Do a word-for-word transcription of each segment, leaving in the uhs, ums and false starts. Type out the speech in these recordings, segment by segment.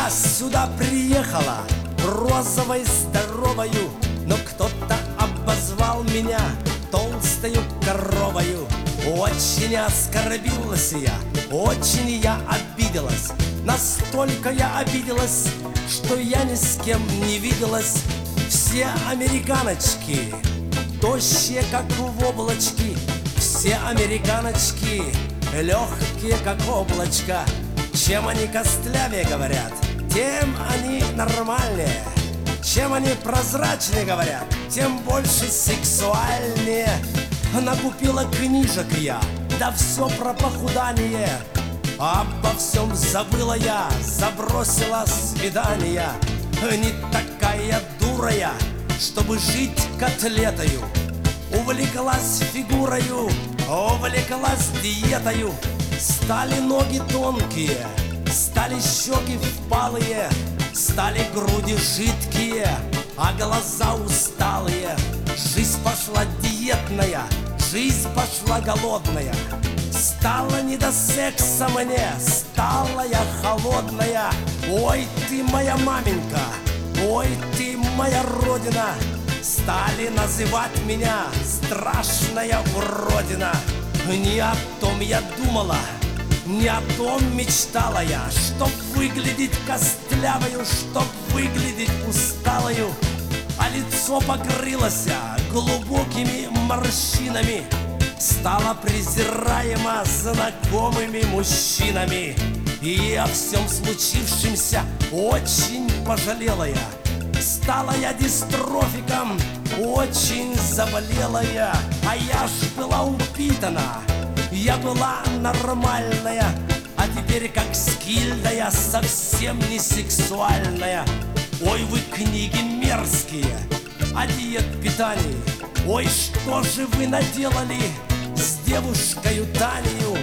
Я сюда приехала розовой, здоровою, но кто-то обозвал меня толстою коровою. Очень оскорбилась я, очень я обиделась. Настолько я обиделась, что я ни с кем не виделась. Все американочки, тощие, как в облачки. Все американочки, легкие, как облачко. Чем они костлявее говорят, тем они нормальнее. Чем они прозрачнее говорят, тем больше сексуальнее. Накупила книжек я, да все про похудание. Обо всем забыла я, забросила свидания. Не такая дура я, чтобы жить котлетою. Увлеклась фигурою, увлеклась диетою. Стали ноги тонкие, стали щеки впалые, стали груди жидкие, а глаза усталые. Жизнь пошла диетная, жизнь пошла голодная. Стало не до секса мне, стала я холодная. Ой, ты моя маменька, ой, ты моя родина. Стали называть меня страшная уродина. Не о том я думала, не о том мечтала я, чтоб выглядеть костлявою, чтоб выглядеть усталою. А лицо покрылось глубокими морщинами, стало презираемо знакомыми мужчинами. И о всем случившемся очень пожалела я. Стала я дистрофиком, очень заболела я. А я ж была упитана, я была нормальная. А теперь как скильда я совсем не сексуальная. Ой, вы книги мерзкие о диет-питании. Ой, что же вы наделали с девушкою Танею?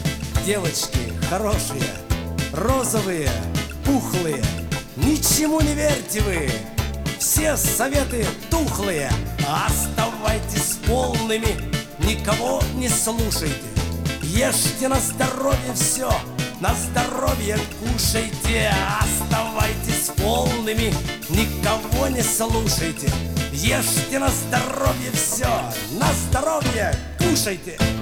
Девочки хорошие, розовые, пухлые, ничему не верьте вы, все советы тухлые. Оставайтесь полными, никого не слушайте. Ешьте на здоровье все, на здоровье кушайте. Оставайтесь полными, никого не слушайте. Ешьте на здоровье все, на здоровье кушайте.